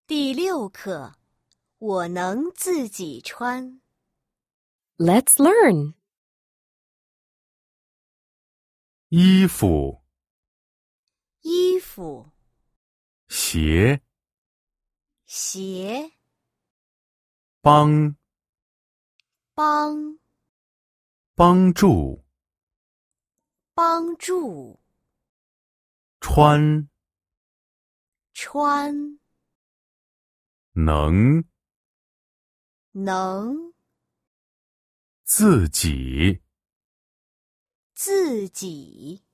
第6课，我能自己穿。 Let's learn. 衣服、 衣服、 鞋、 鞋、 帮、帮助、 帮助、 穿、 穿、 能、 能、 自己。 自己。